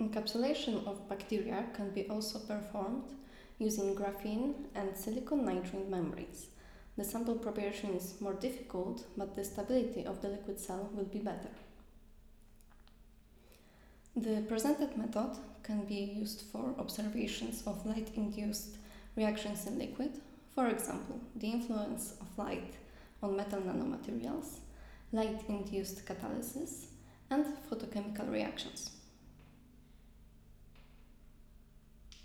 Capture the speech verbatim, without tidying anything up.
Encapsulation of bacteria can be also performed using graphene and silicon nitride membranes. The sample preparation is more difficult, but the stability of the liquid cell will be better. The presented method can be used for observations of light-induced reactions in liquid, for example, the influence of light on metal nanomaterials, light-induced catalysis, and photochemical reactions.